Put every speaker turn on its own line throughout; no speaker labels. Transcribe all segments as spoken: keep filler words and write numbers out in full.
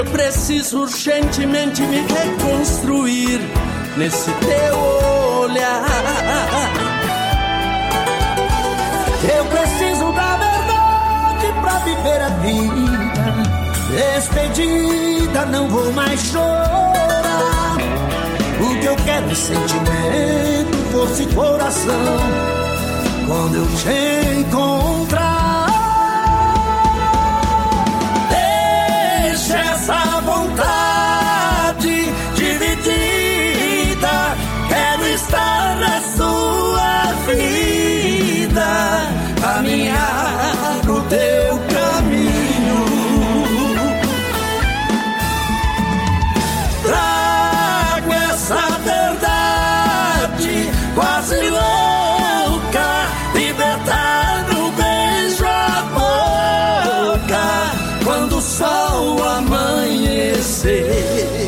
Eu preciso urgentemente me reconstruir nesse teu olhar.
Eu preciso da verdade pra viver a vida. Despedida, não vou mais chorar. O que eu quero é sentimento, força e coração. Quando eu te encontrar, deixa essa vontade dividida. Quero estar na sua vida, caminhar o teu caminho. Trago essa verdade quase louca, libertar no beijo a boca, quando o sol amanhecer.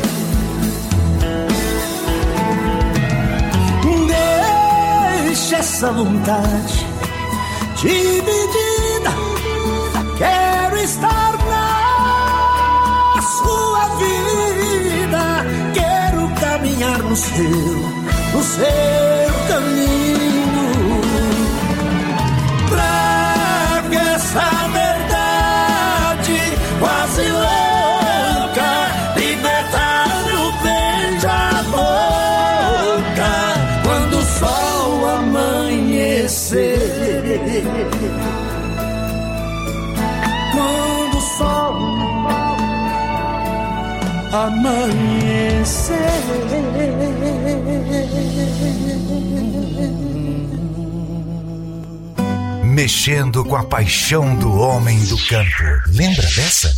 Deixa essa vontade dividida. Quero estar na sua vida. Quero caminhar no seu, no seu caminho. Trago essa verdade quase louca, libertar o beijo a boca, quando o sol amanhecer. Quando o sol amanhecer.
Mexendo com a paixão do homem do campo. Lembra dessa?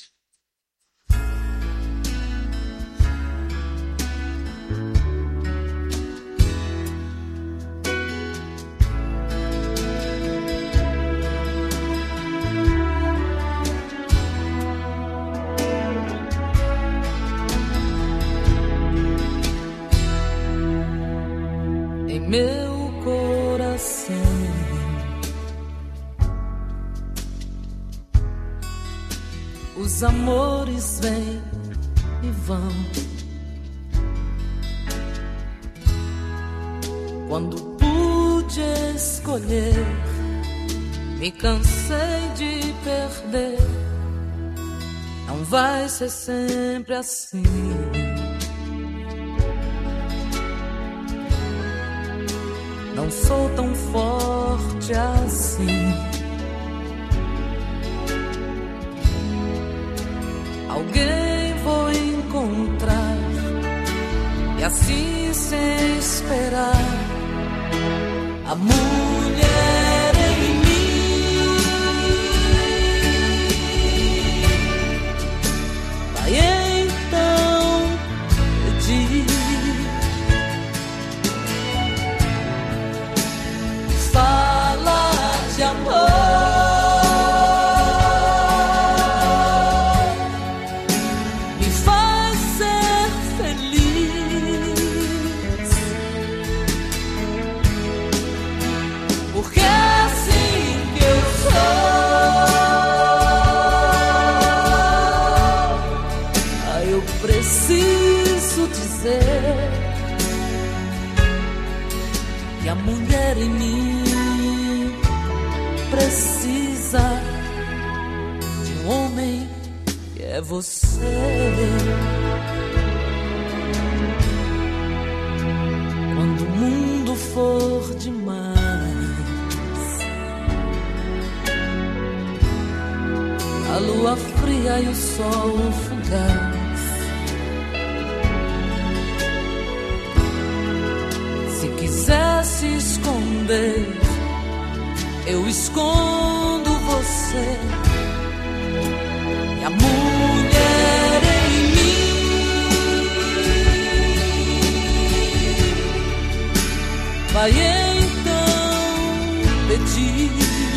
Os amores vêm e vão. Quando pude escolher, me cansei de perder. Não vai ser sempre assim. Não sou tão forte assim. Alguém vou encontrar, e assim sem esperar, a mulher em mim vai então pedir. Fala de amor, e a mulher em mim precisa de um homem que é você. Quando o mundo for demais, a lua fria e o sol fugaz, se quiser se esconder, eu escondo você. E a mulher em mim vai então pedir.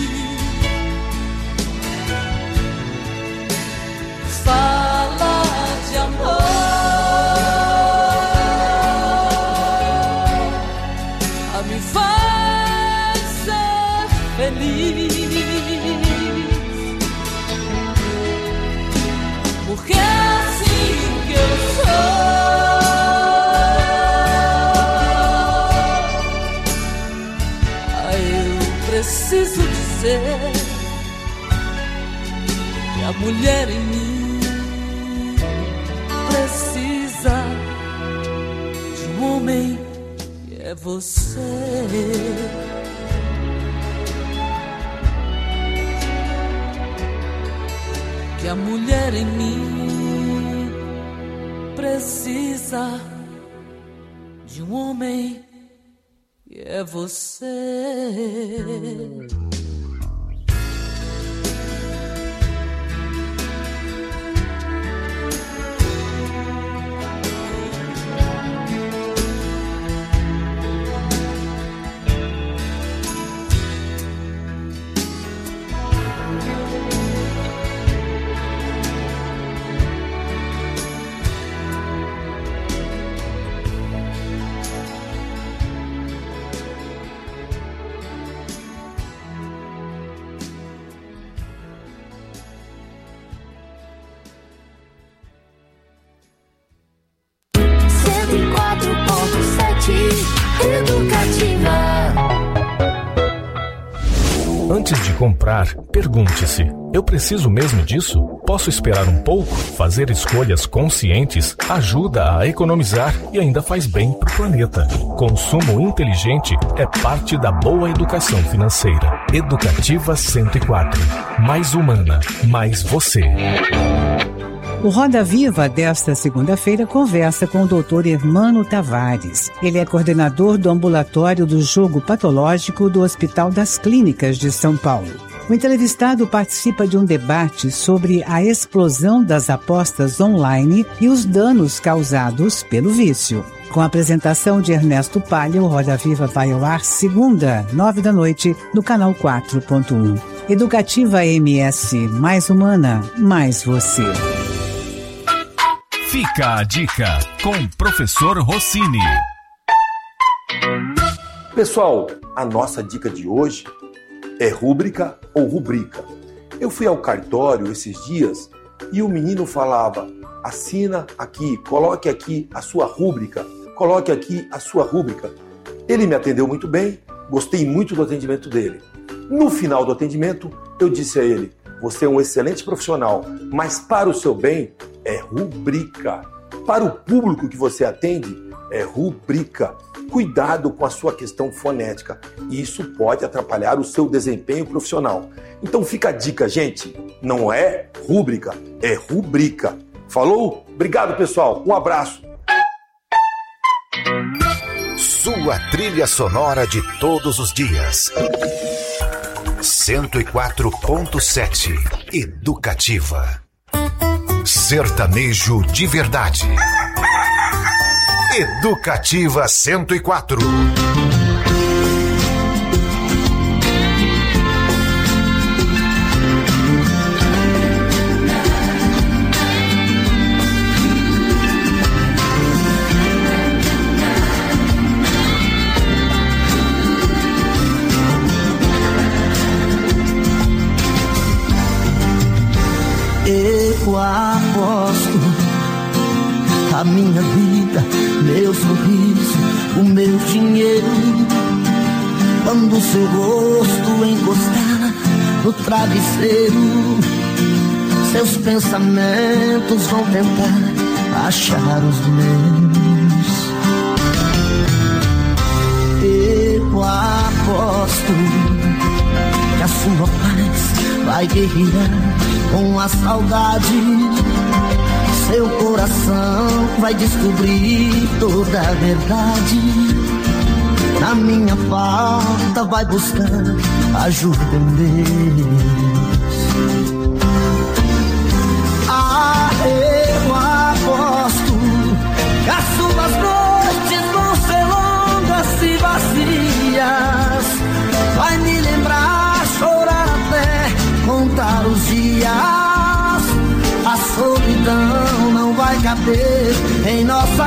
Fala de amor, a me faz ser feliz. preciso dizer que a mulher em mim precisa de um homem que é você. Que a mulher em mim precisa de um homem que é você.
Educativa. Antes de comprar, pergunte-se: eu preciso mesmo disso? Posso esperar um pouco? Fazer escolhas conscientes ajuda a economizar e ainda faz bem para o planeta. Consumo inteligente é parte da boa educação financeira. Educativa cento e quatro. Mais humana, mais você.
O Roda Viva desta segunda-feira conversa com o doutor Hermano Tavares. Ele é coordenador do ambulatório do jogo patológico do Hospital das Clínicas de São Paulo. O entrevistado participa de um debate sobre a explosão das apostas online e os danos causados pelo vício. Com a apresentação de Ernesto Palha, o Roda Viva vai ao ar segunda, nove da noite, no canal quatro ponto um. Educativa M S, mais humana, mais você.
Fica a dica com o professor Rossini.
Pessoal, a nossa dica de hoje é rúbrica ou rubrica. Eu fui ao cartório esses dias e o menino falava: assina aqui, coloque aqui a sua rúbrica, coloque aqui a sua rúbrica. Ele me atendeu muito bem, gostei muito do atendimento dele. No final do atendimento, eu disse a ele: você é um excelente profissional, mas para o seu bem é rubrica. Para o público que você atende, é rubrica. Cuidado com a sua questão fonética. Isso pode atrapalhar o seu desempenho profissional. Então fica a dica, gente. Não é rúbrica, é rubrica. Falou? Obrigado, pessoal. Um abraço.
Sua trilha sonora de todos os dias. cento e quatro ponto sete. Educativa. Sertanejo de verdade. Educativa cento e quatro.
Eu aposto a minha vida, meu sorriso, o meu dinheiro, quando seu rosto encostar no travesseiro, seus pensamentos vão tentar achar os meus. Eu aposto que a sua paz vai guerrear com a saudade. Seu coração vai descobrir toda a verdade. Na minha falta vai buscar ajuda em Deus. Ah, eu aposto que as suas noites vão ser longas e vazias. Vai me lembrar, chorar até contar os dias. A solidão não vai caber em nossa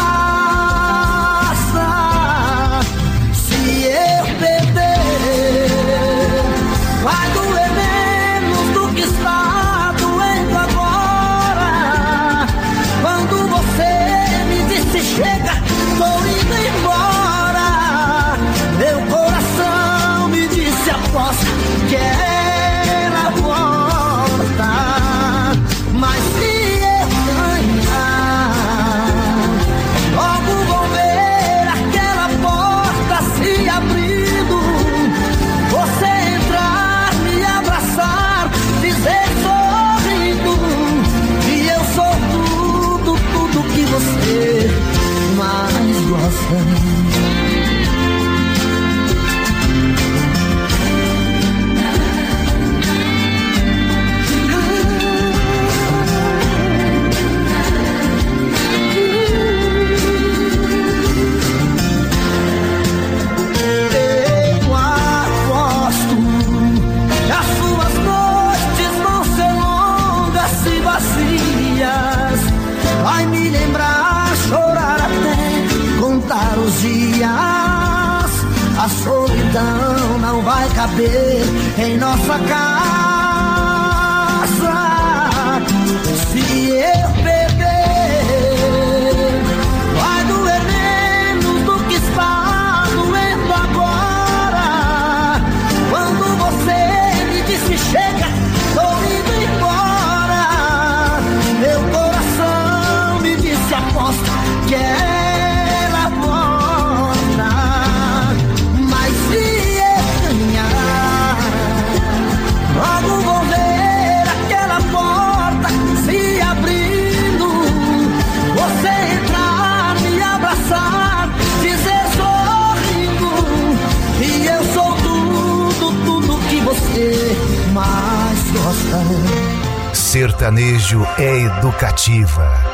casa. Se eu perder, vai doer menos do que está doendo agora. Quando você me disse chega, tô indo embora, meu coração me disse apenas vai me lembrar, chorar até contar os dias. A solidão não vai caber em nossa casa. Se eu perder, vai doer menos do que está doendo agora. Quando você me disse chega, tô indo embora, meu coração me disse aposta que ela volta. Mas se eu ganhar, logo vou ver aquela porta se abrindo, você entrar, me abraçar, dizer sorrindo que eu sou tudo, tudo que você mais gosta.
Sertanejo é educativa.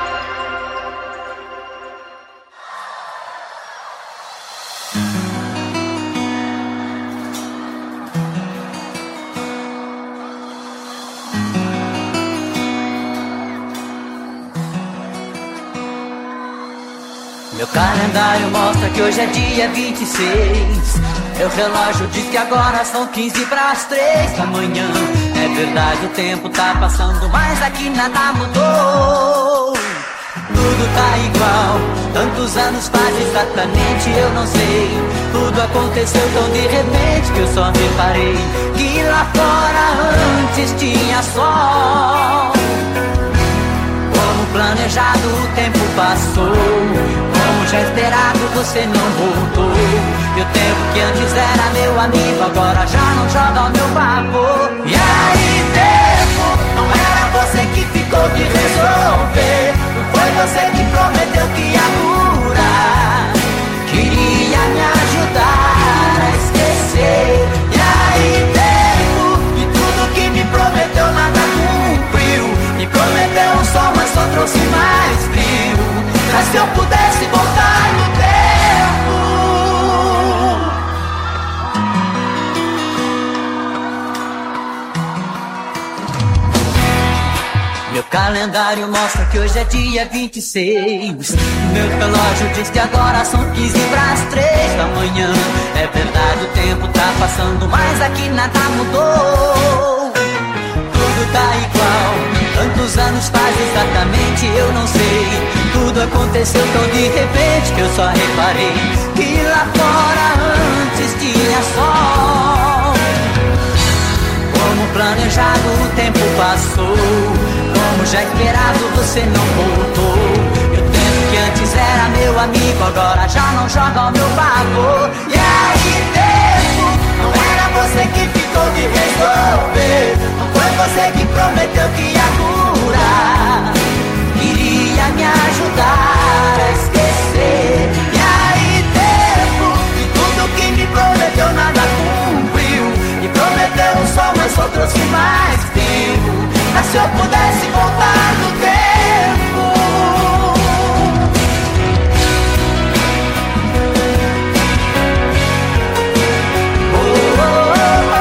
Meu calendário mostra que hoje é dia vinte e seis. Meu relógio diz que agora são quinze para as três da manhã. É verdade, o tempo tá passando, mas aqui nada mudou. Tudo tá igual, tantos anos faz exatamente, eu não sei. Tudo aconteceu tão de repente que eu só reparei que lá fora antes tinha sol. Como planejado o tempo passou, como já esperado você não voltou. E o tempo que antes era meu amigo agora já não joga ao meu favor. E aí tempo, não era você que ficou de resolver, não foi você que prometeu que ia curar, queria me ajudar a esquecer. E aí tempo, e tudo que me prometeu nada cumpriu. Me prometeu um sol, mas só trouxe mais frio. Mas se eu pudesse voltar no tempo, meu calendário mostra que hoje é dia vinte e seis. Meu relógio diz que agora são quinze para as três da manhã. É verdade, o tempo tá passando, mas aqui nada mudou. Tudo tá igual, tantos anos faz exatamente, eu não sei. Tudo aconteceu tão de repente que eu só reparei que lá fora antes tinha sol. Como planejado o tempo passou, como já esperado você não voltou. E o tempo que antes era meu amigo agora já não joga ao meu favor. E aí tempo, não era você que ficou de resolver, não foi você que prometeu que ia curar, queria me ajudar a esquecer. E aí tempo, e tudo que me prometeu nada cumpriu. Me prometeu um sol, mas só trouxe mais frio. Mas se eu pudesse voltar no tempo, oh, oh,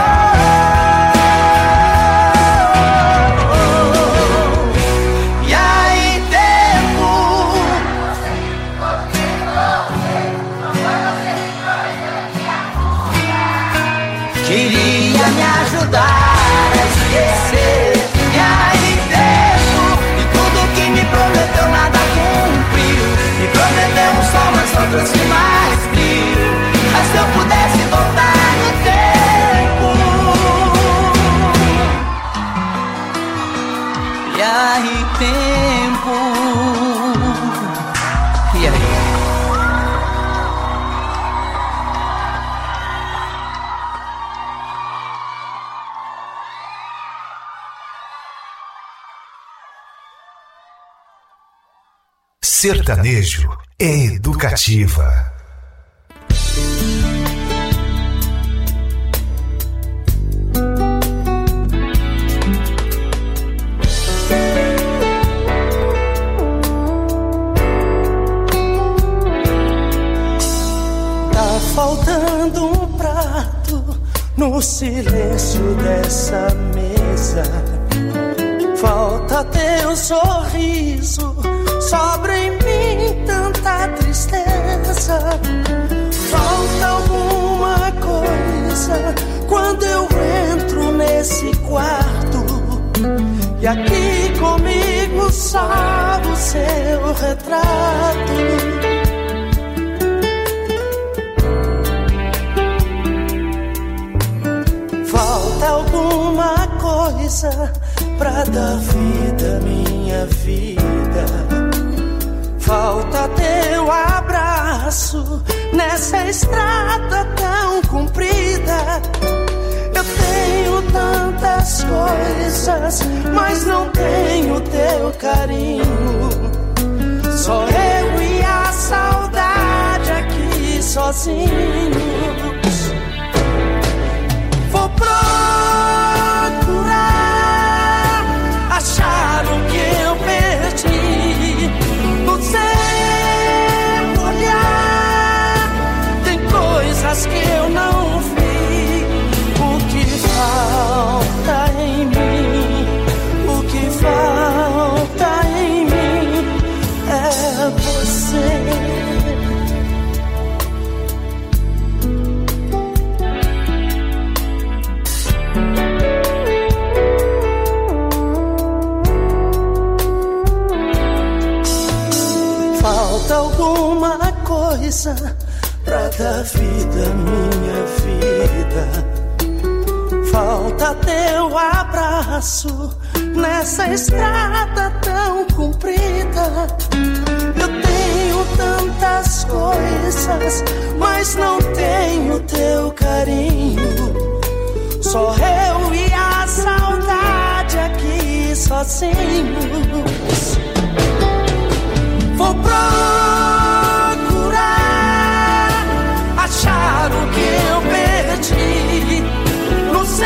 oh, oh. E aí tempo, queria me ajudar a esquecer. E aí tempo, e tudo que me prometeu nada cumpriu. Me prometeu um sol, mas só trouxe mais frio. Mas se eu pudesse voltar no tempo, e aí tempo, e aí?
Sertanejo é educativa.
Tá faltando um prato no silêncio dessa mesa. Falta teu sorriso aqui comigo só o seu retrato. Falta alguma coisa pra dar vida à minha vida. Falta teu abraço nessa estrada tão comprida. Eu tenho tantas coisas, mas não tenho teu carinho. Só eu e a saudade aqui sozinhos. Vou procurar achar o que eu perdi no seu olhar. Tem coisas que eu não vi. O que falta em mim, o que falta em mim é você. Falta alguma coisa pra dar vida à minha vida. Falta teu abraço nessa estrada tão comprida. Eu tenho tantas coisas, mas não tenho teu carinho. Só eu e a saudade aqui sozinhos. Vou procurar achar o que eu perdi no seu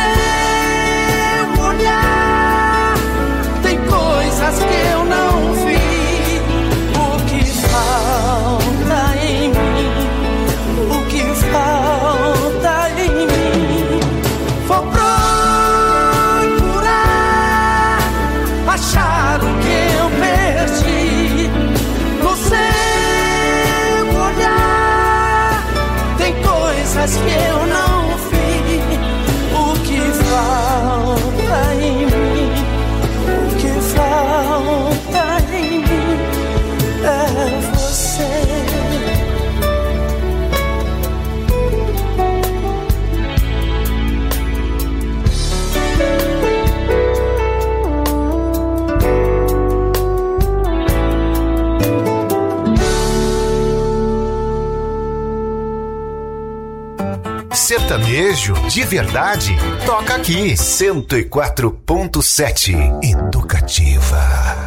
olhar. Tem coisas que eu não vi. O que falta em mim, o que falta em mim. Vou procurar achar o que eu perdi no seu olhar. Tem coisas que eu não vi. O que falta em mim, o que falta em mim é você.
Sertanejo de verdade, toca aqui. cento e quatro ponto sete Educativa.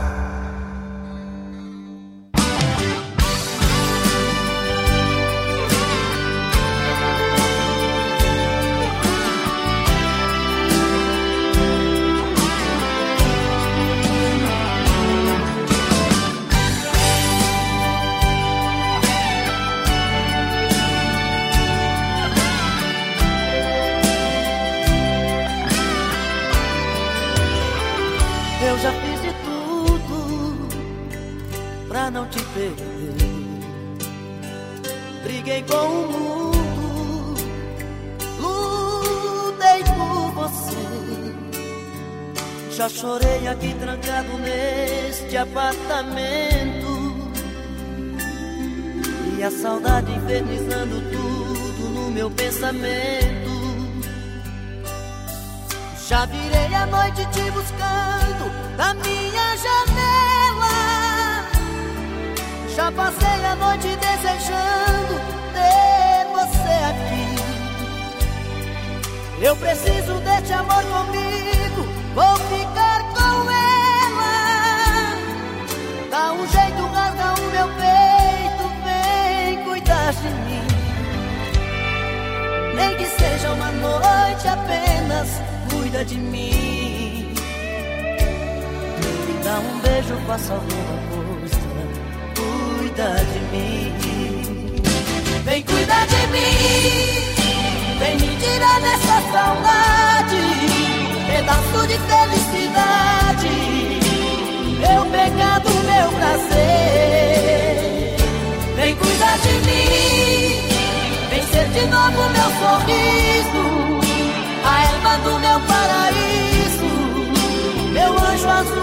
Eu já fiz de tudo pra não te perder. Briguei com o mundo, lutei por você. Já chorei aqui trancado neste apartamento, e a saudade infernizando tudo no meu pensamento. Já virei a noite te buscando na minha janela. Já passei a noite desejando ter você aqui. Eu preciso deste amor comigo, vou ficar com ela. Dá um jeito, rasga o meu peito, vem cuidar de mim. Nem que seja uma noite apenas, cuida de mim. Me dá um beijo, faça alguma coisa, cuida de mim. Vem cuidar de mim, vem me tirar dessa saudade, pedaço de felicidade, meu pecado, meu prazer. Vem cuidar de mim, vem ser de novo meu sorriso, a erva do meu paraíso, meu anjo azul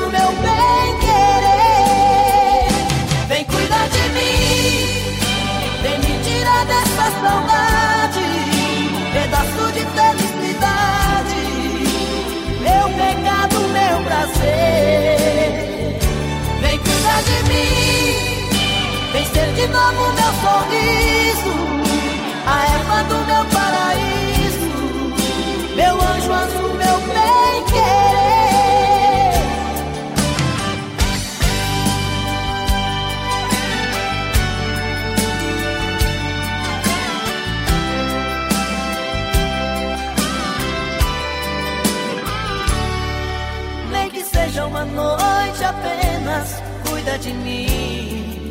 cuida de mim, vem ser de novo meu sorriso, a erva do meu paraíso, meu anjo azul, meu bem querer. Nem que seja uma noite apenas, cuida de mim,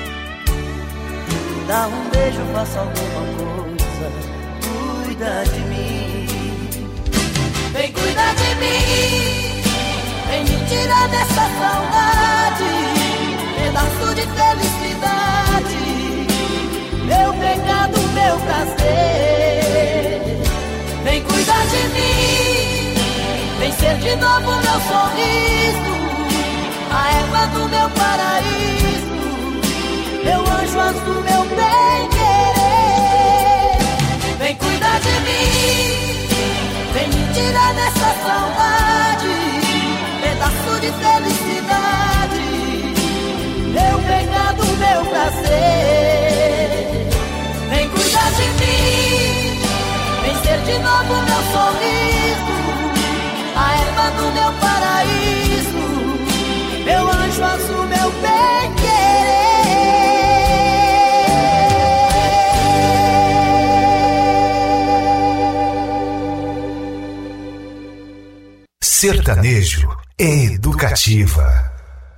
dá um beijo, faça alguma coisa, cuida de mim. Vem cuidar de mim, vem me tirar dessa saudade, pedaço de felicidade, meu pecado, meu prazer. Vem cuidar de mim, vem ser de novo meu sorriso, a erva do meu paraíso, meu anjo azul, meu bem querer. Vem cuidar de mim, vem me tirar dessa saudade, pedaço de felicidade, meu pecado, meu prazer. Vem cuidar de mim, vem ser de novo meu sorriso, a erva do meu paraíso, meu anjo azul, meu bem querer.
Sertanejo é Educativa.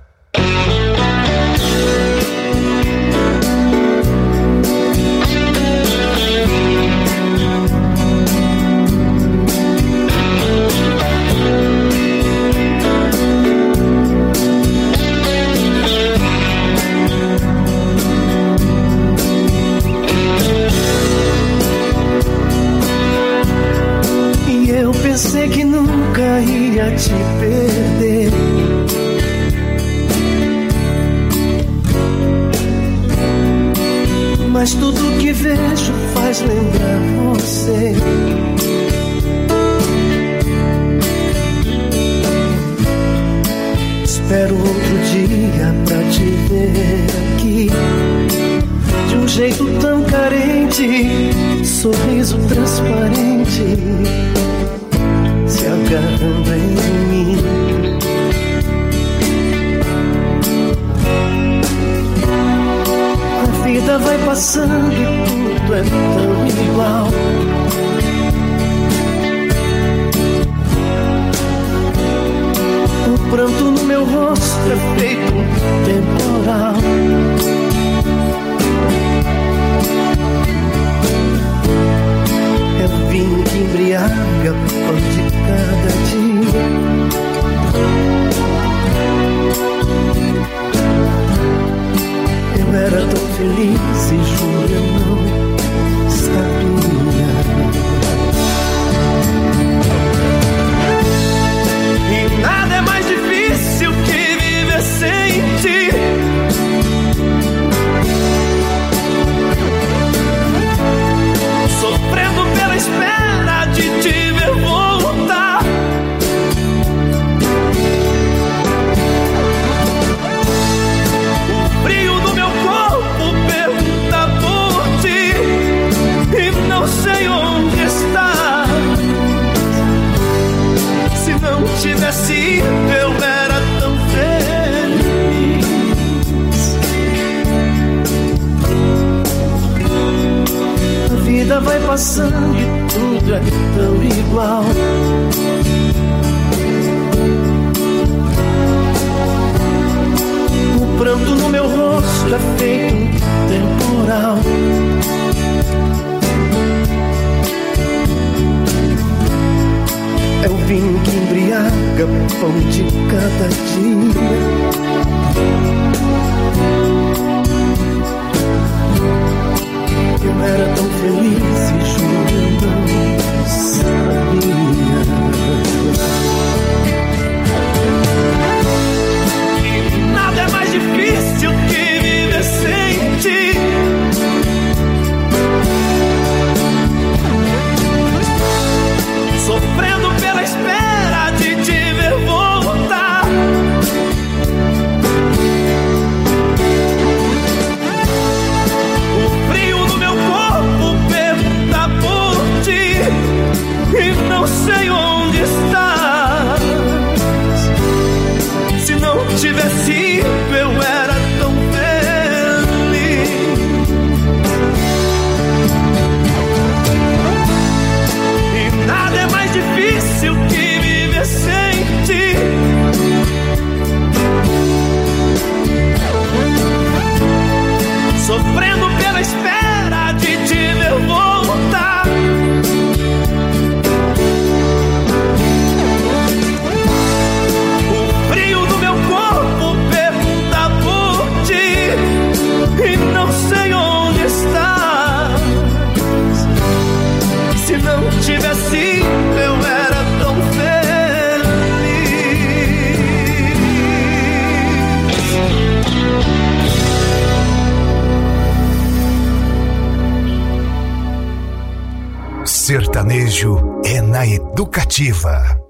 Pensei que nunca ia te perder, mas tudo que vejo faz lembrar você. Espero outro dia pra te ver aqui, de um jeito tão carente, sorriso transparente, se agarrando em mim. A vida vai passando e tudo é tão igual. O pranto no meu rosto é feito um temporal. É o vinho que embriaga pão de cada dia. Eu era tão feliz e juro eu não sabia. E nada é mais difícil que viver sem ti. Sofrendo pela espera de te ver voltar. O frio no meu corpo pergunta por ti, e não sei onde está. Se não tivesse ido eu era tão feliz. A vida vai passando e tudo é tão igual. O pranto no meu rosto é feito um temporal. É o vinho que embriaga pão de cada dia. Eu era tão feliz e juro eu não sabia. E nada é mais difícil que viver sem ti. Sofrendo pela espera de te ver voltar.
Sertanejo é na Educativa.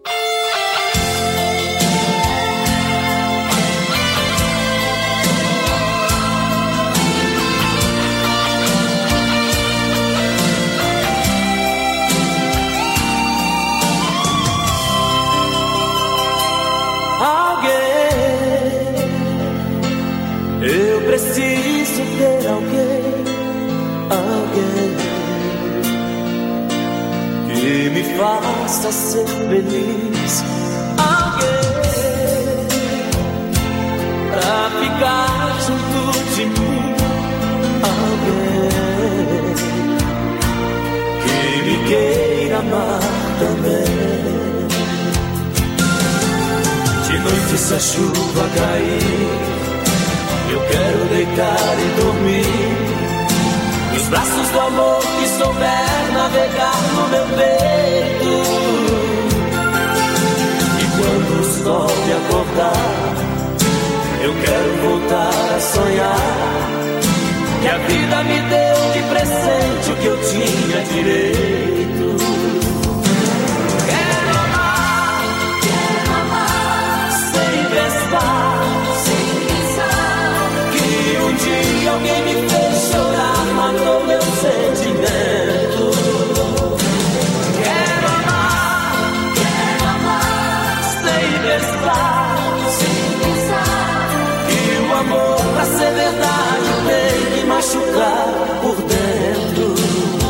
Eu preciso ter alguém, alguém que me faça ser feliz, alguém pra ficar junto de mim, alguém que me queira amar também. De noite se a chuva cair, eu quero deitar e dormir nos braços do amor que souber navegar no meu peito. E quando o sol me acordar, eu quero voltar a sonhar que a vida me deu de presente o que eu tinha direito. Quero amar, quero amar, sem pensar, um dia alguém me fez chorar, matou meu sentimento. Quero amar, quero amar, sem pensar, sem pensar que o amor pra ser verdade tem que machucar por dentro.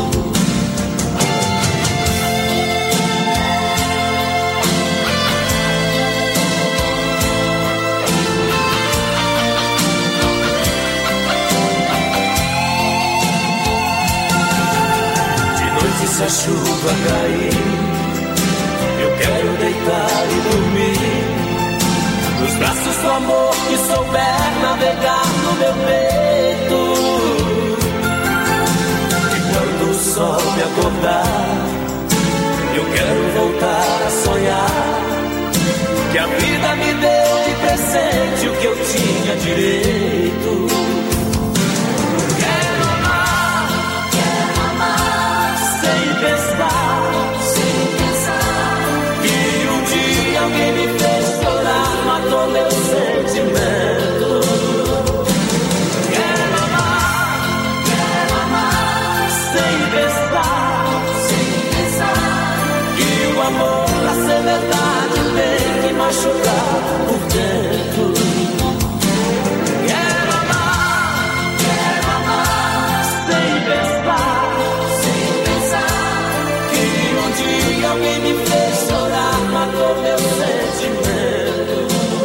Se a chuva cair, eu quero deitar e dormir nos braços do amor que souber navegar no meu peito. E quando o sol me acordar, eu quero voltar a sonhar que a vida me deu de presente o que eu tinha direito. Sem pensar que um dia alguém me fez chorar, matou meu sentimento. Quero amar, quero amar, sem pensar, sem pensar que o amor pra ser verdade tem que machucar por dentro. Quero amar, quero amar, sem pensar, que alguém me fez chorar, matou meu sentimento.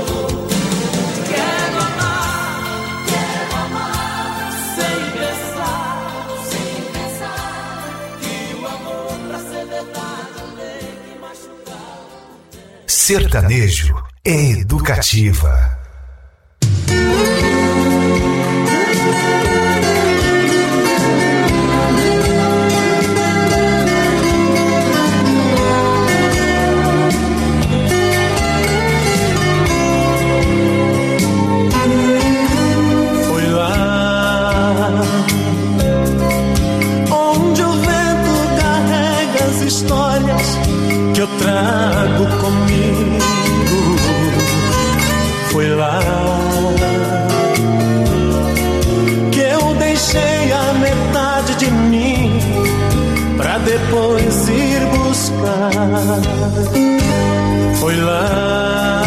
Quero amar, quero amar, sem pensar, sem pensar que o amor pra ser verdade tem que machucar.
Sertanejo é Educativa.
Trago comigo, foi lá que eu deixei a metade de mim pra depois ir buscar. Foi lá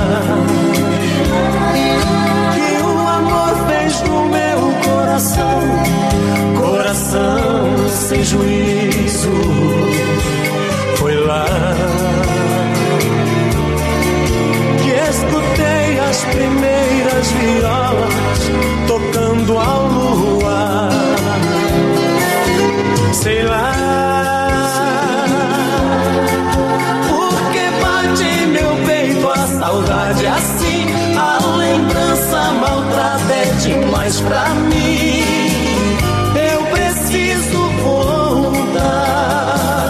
que o amor fez no meu coração, coração sem juízo. Foi lá que escutei as primeiras violas tocando ao luar. Sei lá porque bate meu peito a saudade assim. A lembrança maltrata é demais pra mim. Eu preciso voltar.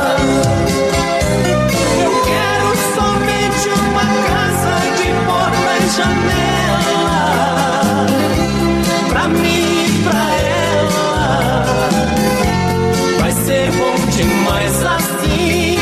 Janela, pra mim e pra ela, vai ser bom demais assim.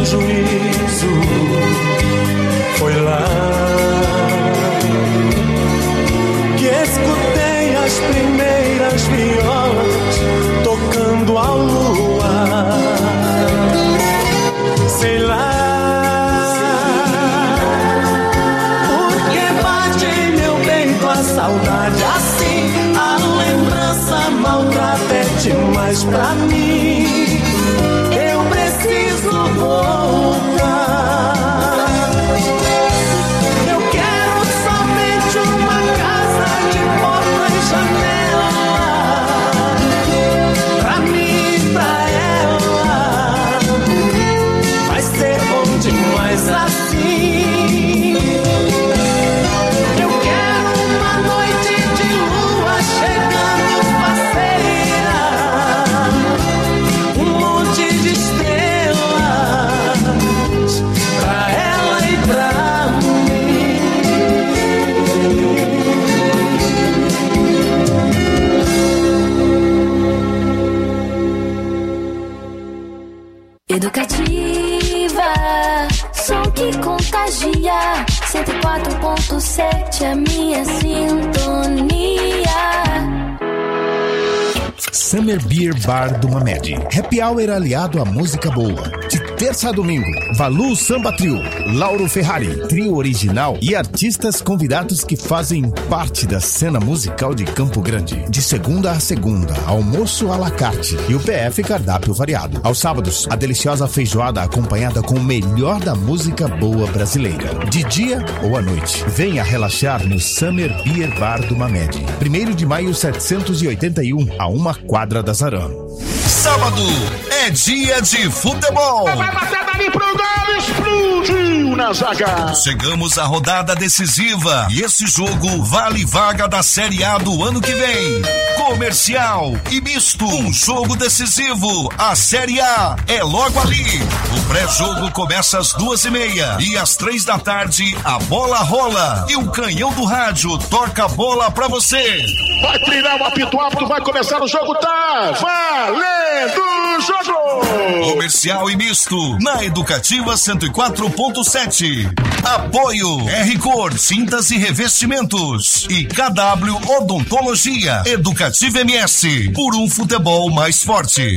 sem juízo. Foi lá que escutei as primeiras violas tocando a lua. Sei lá porque bate em meu peito a saudade assim. A lembrança maltrata é demais pra mim. Eu preciso voltar. Eu quero somente uma casa de porta e janela pra mim e pra ela. Vai ser bom demais assim. Eu quero uma noite de lua chegando faceira, um monte de estrelas pra ela e pra mim.
Educativa, som que contagia. Cento e quatro ponto sete, a minha sintonia.
Summer Beer Bar do Mamed. Happy Hour aliado à música boa. De terça a domingo, Valu Samba Trio, Lauro Ferrari, trio original e artistas convidados que fazem parte da cena musical de Campo Grande. De segunda a segunda, almoço à la carte e o P F cardápio variado. Aos sábados, a deliciosa feijoada acompanhada com o melhor da música boa brasileira. De dia ou à noite, venha relaxar no Summer Beer Bar do Mamed. primeiro de maio setecentos e oitenta e um, a uma quadra da Zarã.
Sábado é dia de futebol.
Vai bater dali pro gol, explodiu na zaga.
Chegamos à rodada decisiva e esse jogo vale vaga da Série A do ano que vem. Comercial e Misto, um jogo decisivo. A Série A é logo ali. O pré-jogo começa às duas e meia e às três da tarde a bola rola e o canhão do rádio toca a bola pra você.
Vai treinar o apito apto, vai começar o jogo, tá valendo o jogo.
Comercial e Misto, na Educativa cento e quatro ponto sete. Apoio R-Cor, tintas e revestimentos. E K W Odontologia. Educativa M S, por um futebol mais forte.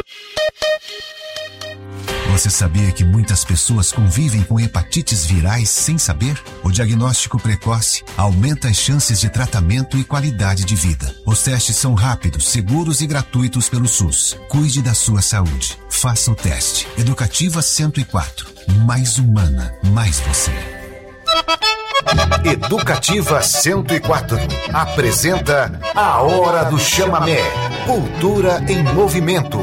Você sabia que muitas pessoas convivem com hepatites virais sem saber? O diagnóstico precoce aumenta as chances de tratamento e qualidade de vida. Os testes são rápidos, seguros e gratuitos pelo SUS. Cuide da sua saúde. Faça o teste. Educativa cento e quatro. Mais humana, mais você.
Educativa cento e quatro apresenta A Hora do Chamamé. Cultura em movimento.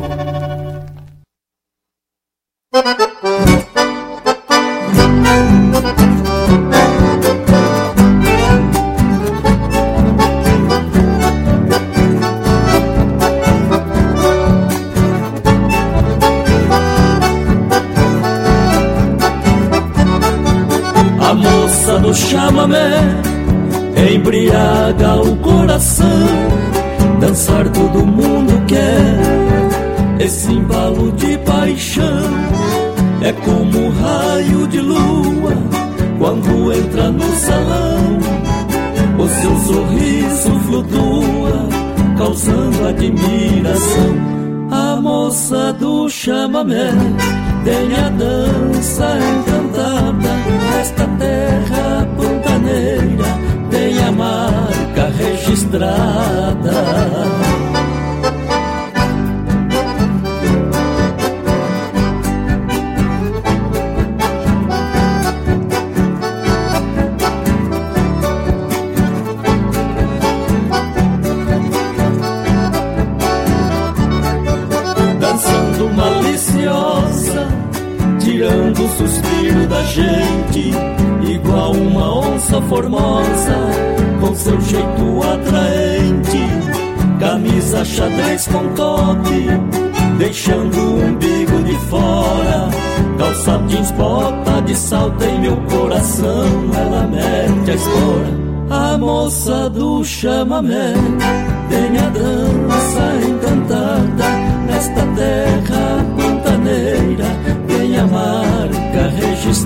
A moça do chamamé embriaga o coração. Dançar todo mundo quer, esse embalo de paixão é como um raio de lua quando entra no salão. O seu sorriso flutua, causando admiração. A moça do chamamé tem a dança encantada. Nesta terra pantaneira tem a marca registrada. Tirando o suspiro da gente, igual uma onça formosa, com seu jeito atraente. Camisa xadrez com toque, deixando o umbigo de fora. Calça jeans, bota de salto em meu coração, ela mete a espora. A moça do chamamé tem a dança encantada. Nesta terra pantaneira tem a mar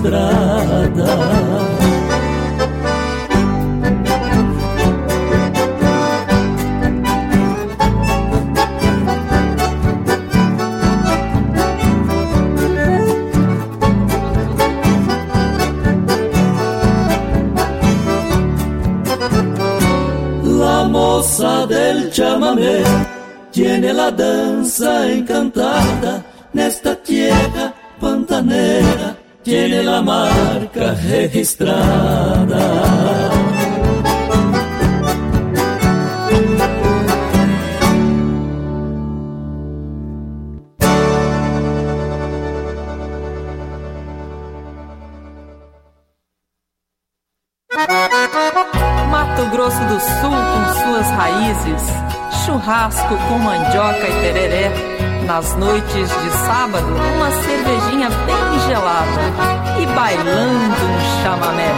estrada.
moza del chamamé tiene la danza encantada, nesta tierra pantanera tiene la marca registrada.
Mato Grosso do Sul com suas raízes, churrasco com mandioca e tereré, nas noites de sábado uma cervejinha bem gelada e bailando no chamamé.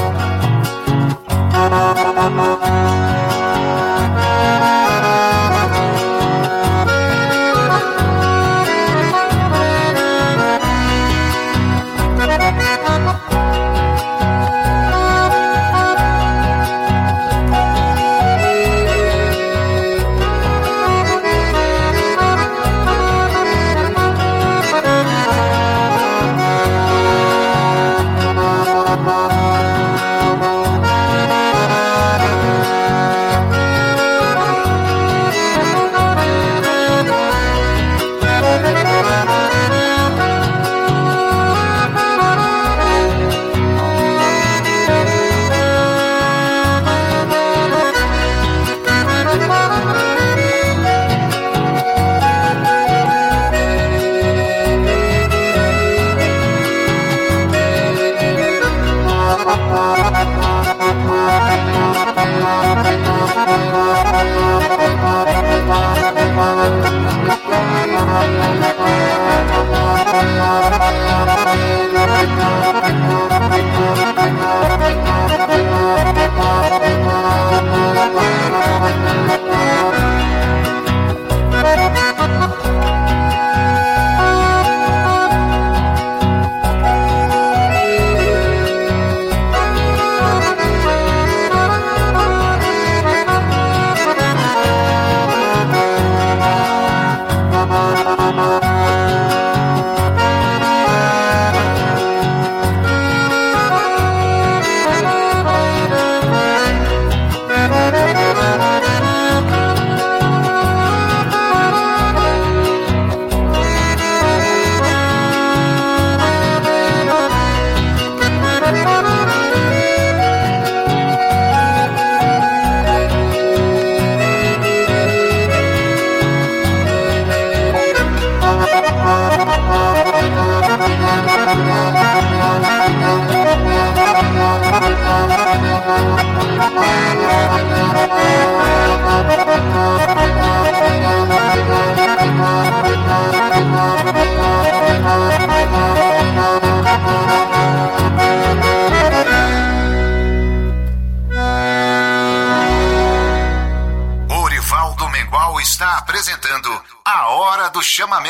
Orivaldo Mengual está apresentando A Hora do Chamamé.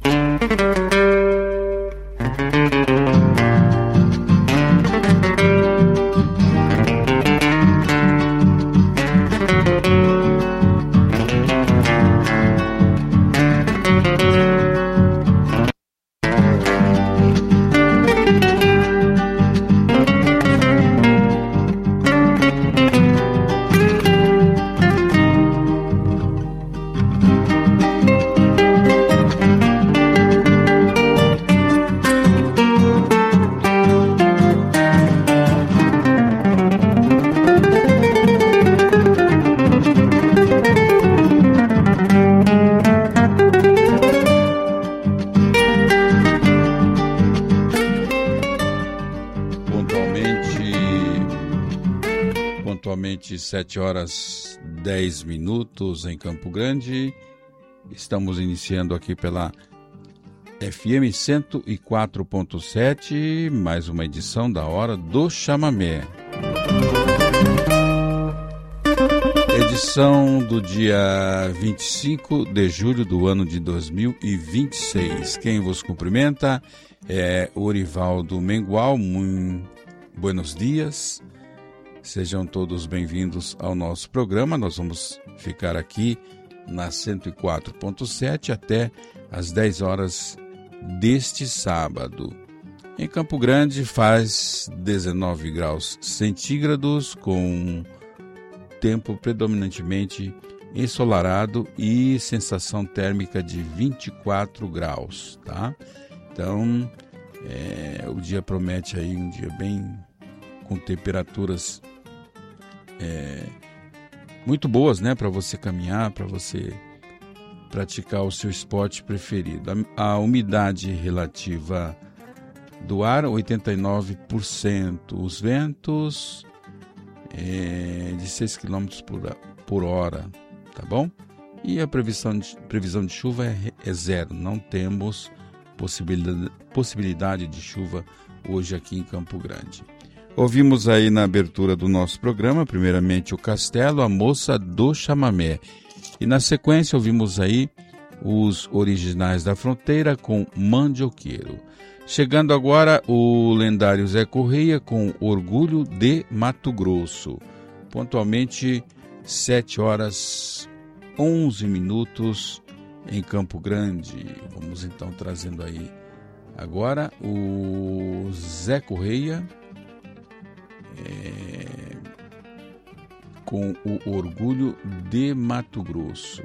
sete horas dez minutos em Campo Grande. Estamos iniciando aqui pela F M cento e quatro ponto sete, mais uma edição da Hora do Chamamé. Edição do dia vinte e cinco de julho do ano de dois mil e vinte e seis. Quem vos cumprimenta é Orivaldo Mengual. Muito buenos dias, sejam todos bem-vindos ao nosso programa. Nós vamos ficar aqui na cento e quatro ponto sete até às dez horas deste sábado. Em Campo Grande faz dezenove graus centígrados, com tempo predominantemente ensolarado e sensação térmica de vinte e quatro graus, tá? Então, é, o dia promete aí um dia bem com temperaturas é, muito boas, né, para você caminhar, para você praticar o seu esporte preferido. A, a umidade relativa do ar, oitenta e nove por cento. Os ventos é, de seis quilômetros por hora, tá bom? E a previsão de, previsão de chuva é, é zero. Não temos possibilidade, possibilidade de chuva hoje aqui em Campo Grande. Ouvimos aí na abertura do nosso programa, primeiramente o Castelo, a Moça do Chamamé. E na sequência ouvimos aí os Originais da Fronteira com Mandioqueiro. Chegando agora o lendário Zé Correia com Orgulho de Mato Grosso. Pontualmente sete horas onze minutos em Campo Grande. Vamos então trazendo aí agora o Zé Correia é, com o Orgulho de Mato Grosso.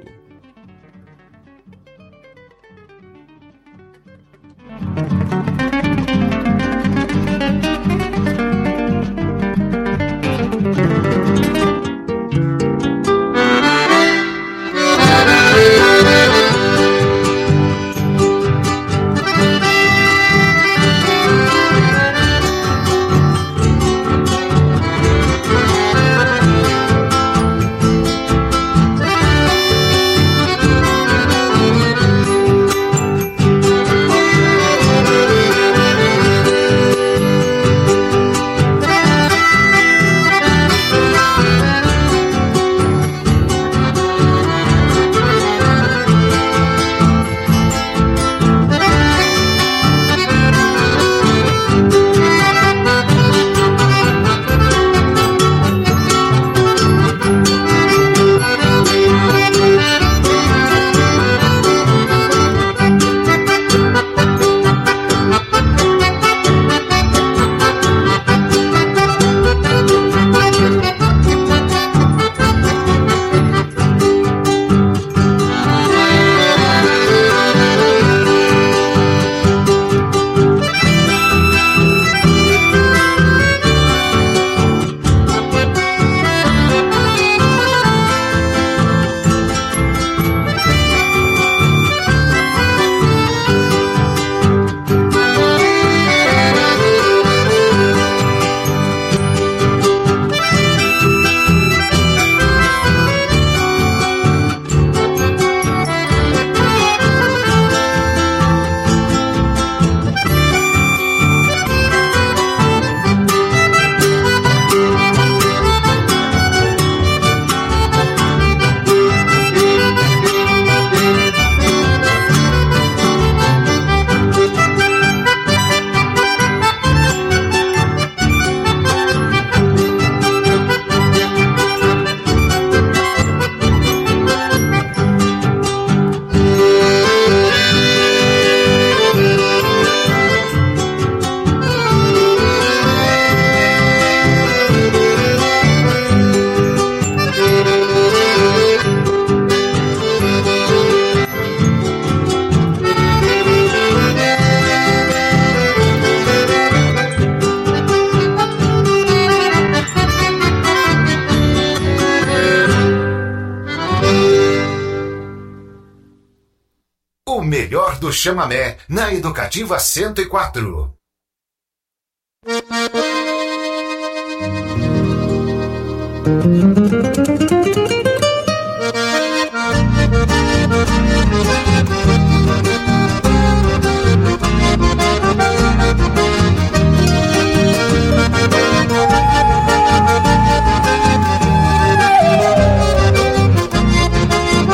Do chamamé na Educativa cento e quatro.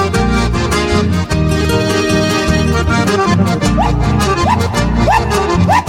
Woo!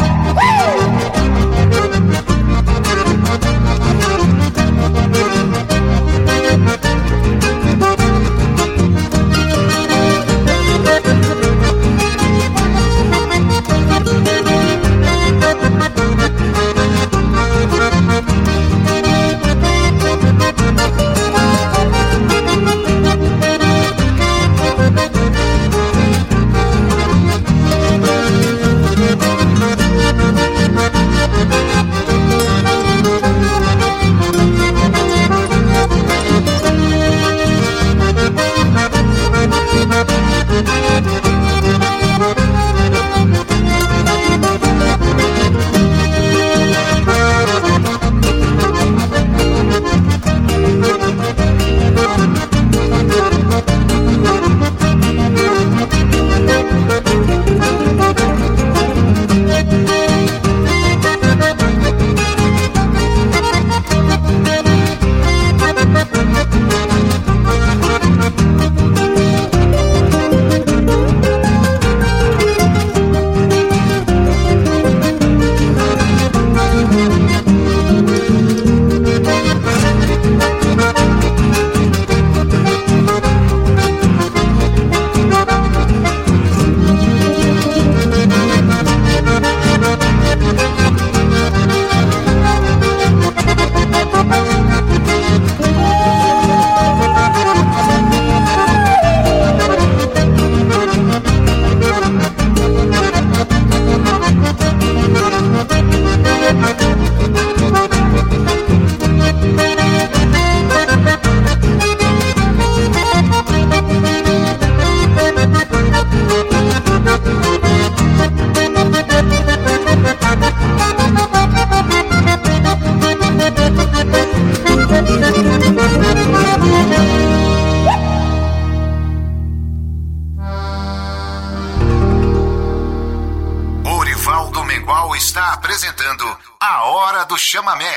está apresentando A Hora do Chamamé.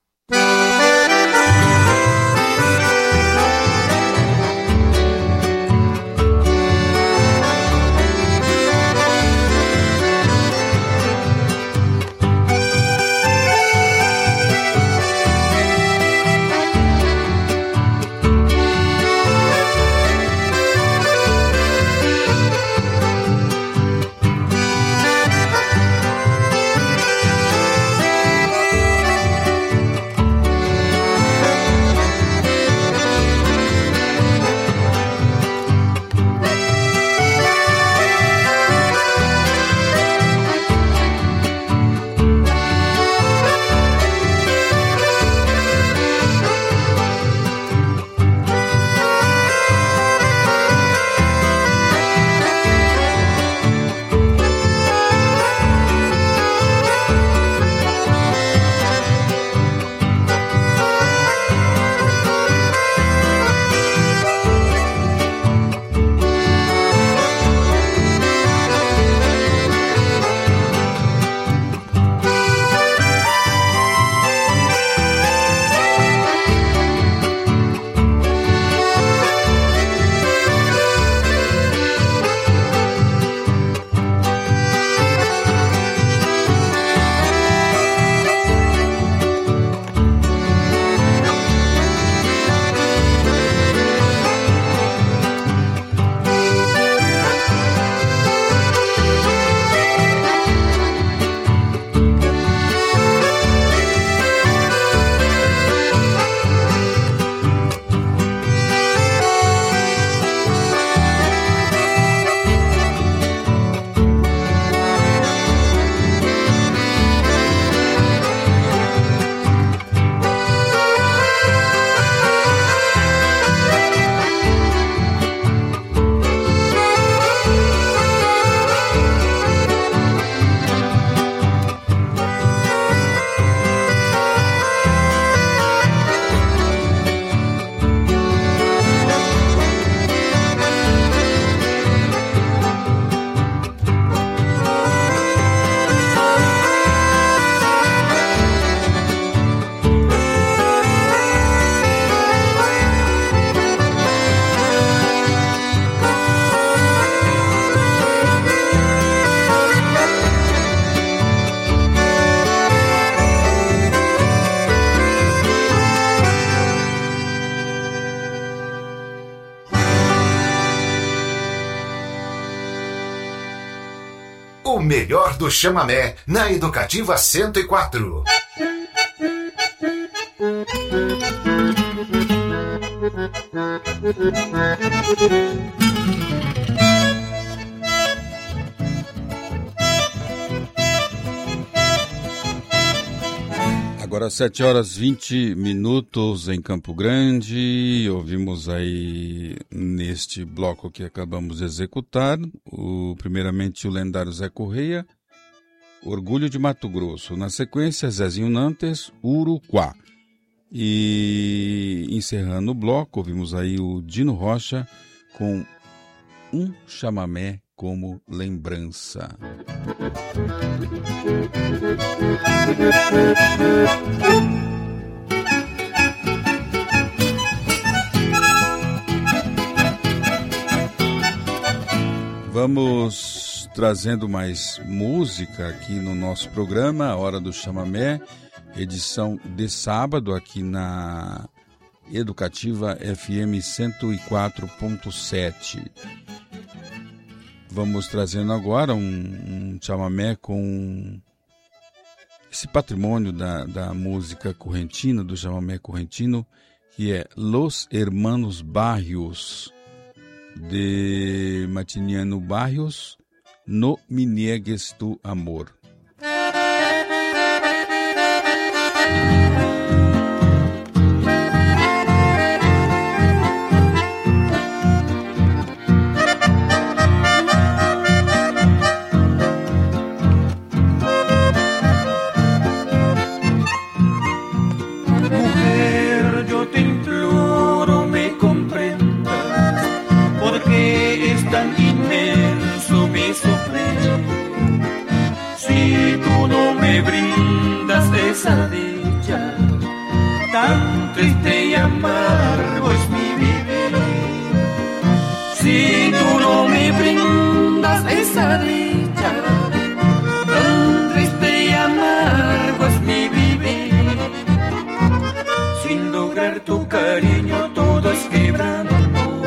O melhor do chamamé na Educativa cento e quatro.
Agora sete horas e vinte minutos em Campo Grande. Ouvimos aí neste bloco que acabamos de executar, o, primeiramente o lendário Zé Correia, Orgulho de Mato Grosso. Na sequência, Zezinho Nantes, Uruquá. E encerrando o bloco, ouvimos aí o Dino Rocha com Um Chamamé como Lembrança. Vamos trazendo mais música aqui no nosso programa, A Hora do Chamamé, edição de sábado aqui na Educativa F M cento e quatro ponto sete. Vamos trazendo agora um, um chamamé com esse patrimônio da, da música correntina, do chamamé correntino, que é Los Hermanos Barrios, de Matiniano Barrios, No Me Niegues Tu Amor.
Tan inmenso mi sufrir, si tú no me
esa dicha. Tan triste y amargo es mi vivir. Si tú no me brindas esa dicha, tan triste y amargo es mi vivir. Sin lograr tu cariño todo es quebranto.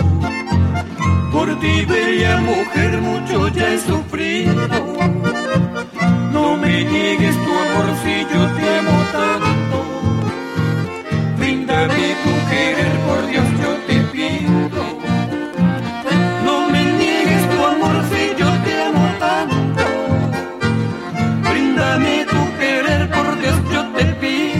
Por ti, bella mujer, mucho ya he sufrido. No me niegues tu amor si yo te amo tanto. Bríndame tu querer, por Dios yo te pido. No me niegues tu amor si yo te amo tanto. Bríndame tu querer, por Dios yo te pido.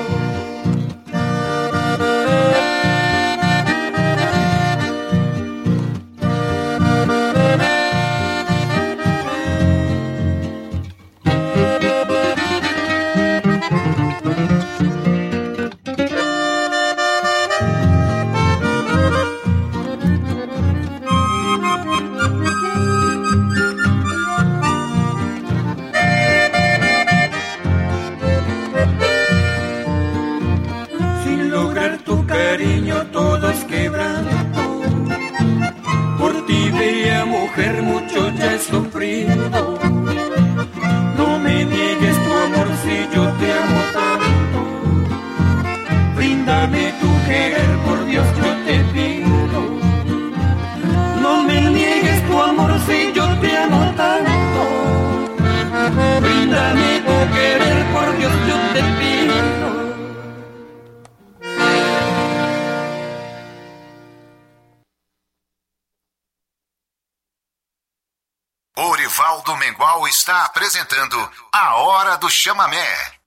Todo es quebranto. Por ti, bella mujer, mucho ya he sufrido. No me niegues tu amor si yo te amo tanto. Bríndame tu querer, por Dios yo te pido. No me niegues tu amor si yo te amo tanto. Bríndame tu querer, por Dios yo te pido.
Orivaldo Mengual está apresentando A Hora do Chamamé.